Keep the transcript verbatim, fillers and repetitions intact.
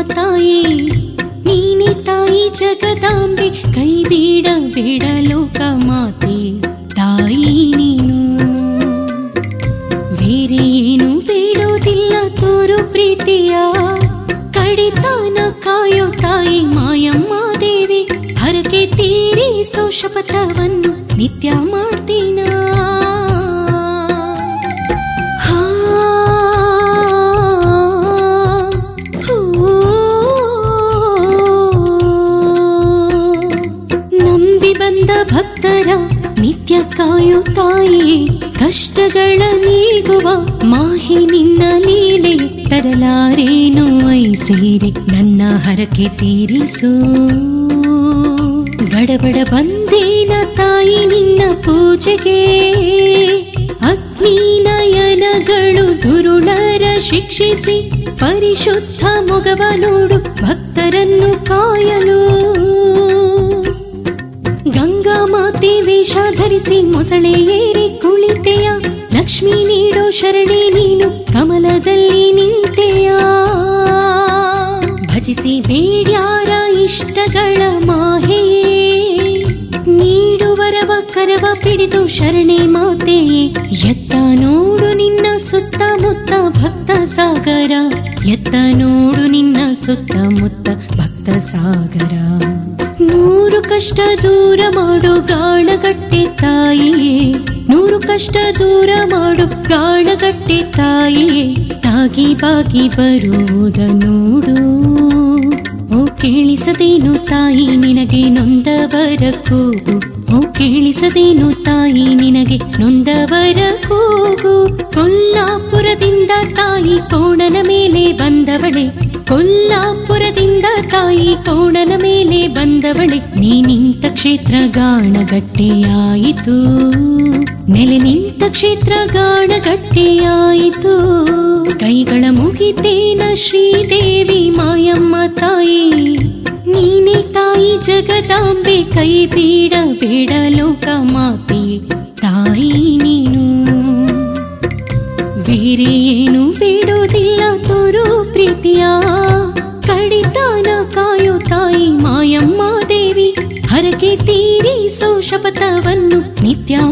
ತಾಯಿ, ನೀನೆ ತಾಯಿ ಜಗದಾಂಬೆ, ಕೈ ಬೇಡ ಬೇಡ ಲೋಕ ಮಾತೆ ತಾಯಿ ನೀನು. ಬೇರೆ ಏನು ಬೇಡೋದಿಲ್ಲ ತೋರು ಪ್ರೀತಿಯ, ಕಡಿತಾನ ಕಾಯೋ ತಾಯಿ ಮಾಯಮ್ಮ ದೇವಿ. ಹರಕೆ ತೀರಿಸೋ ಶಪಥವನ್ನು ನಿತ್ಯ ಮಾಡ್ತೀನ. ನಂಬಿ ಬಂದ ಭಕ್ತರ ನಿತ್ಯ ಕಾಯೋ ತಾಯಿ, ಕಷ್ಟಗಳ ನೀಗುವ ಮಾಹಿ ನಿನ್ನ ಲೀಲೆ. ತರಲಾರೇನು ಐ ಸೇರಿ ನನ್ನ ಹರಕೆ ತೀರಿಸು. ಬಡಬಡ ಬಂದೇನ ತಾಯಿ ನಿನ್ನ ಪೂಜೆಗೆ, ಅಗ್ನಿ ನಯನಗಳು ದುರುಳರ ಶಿಕ್ಷಿಸಿ, ಪರಿಶುದ್ಧ ಮೊಗವ ನೋಡು ಭಕ್ತರನ್ನು ಕಾಯಲು. ಗಂಗಾ ಮಾತೆ ವೇಷ ಧರಿಸಿ ಮೊಸಳೆ ಏರಿ ಕುಳಿತೆಯ, ಲಕ್ಷ್ಮೀ ನೀಡೋ ಶರಣೆ ನೀನು ಕಮಲದಲ್ಲಿ ನಿಂತೆಯ. ಭಜಿಸಿ ಬೇಡ್ಯಾರ ಇಷ್ಟಗಳ ಮಾಹೆಯೇ, ನೀಡುವರವ ಕರವ ಪಿಡಿದು ಶರಣೆ ಮಾತೆಯೇ. ಎತ್ತ ನೋಡು ನಿನ್ನ ಸುತ್ತಮುತ್ತ ಭಕ್ತ ಸಾಗರ, ಎತ್ತ ನೋಡು ನಿನ್ನ ಸುತ್ತಮುತ್ತ ಭಕ್ತ ಸಾಗರ. ನೂರು ಕಷ್ಟ ದೂರ ಮಾಡು ಗಾಳಗಟ್ಟೆ ತಾಯಿಯೇ, ನೂರು ಕಷ್ಟ ದೂರ ಮಾಡು ಗಾಳಗಟ್ಟೆ ತಾಯಿಯೇ. ತಾಗಿ ಬಾಗಿ ಬರುವುದ ನೋಡು, ಓ ಕೇಳಿಸದೇನು ತಾಯಿ ನಿನಗೆ ನೊಂದವರ ಕೂಗು, ಓ ಕೇಳಿಸದೇನು ತಾಯಿ ನಿನಗೆ ನೊಂದವರ ಕೂಗು. ಕೊಲ್ಲಾಪುರದಿಂದ ತಾಯಿ ಕೋಣನ ಮೇಲೆ ಬಂದವಳೆ, ಕೊಲ್ಲಾಪುರದಿಂದ ತಾಯಿ ಕೋಣನ ಮೇಲೆ ಬಂದವಳೆ. ನೀ ನಿಂತ ಕ್ಷೇತ್ರ ಗಾಣಗಟ್ಟೆಯಾಯಿತು, ನೆಲೆ ನಿಂತ ಕ್ಷೇತ್ರ ಗಾಣಗಟ್ಟೆಯಾಯಿತು. ಕೈಗಳ ಮುಗಿತೇನ ಶ್ರೀದೇವಿ ಮಾಯಮ್ಮ ತಾಯಿ, ನೀನೆ ತಾಯಿ ಜಗದಾಂಬೆ, ಕೈ ಬೇಡ ಬೇಡ ಲೋಕ ಮಾತೆ ತಾಯಿ ನೀನು. ಬೇರೆ ಏನು ಬೇಡೋದಿಲ್ಲ ತೋರು ಪ್ರೀತಿಯ, ಕಡಿತಾನ ಕಾಯೋ ತಾಯಿ ಮಾಯಮ್ಮ ದೇವಿ. ಹರಕೆ ತೀರಿಸೋ ಶಪಥವನ್ನು ನಿತ್ಯ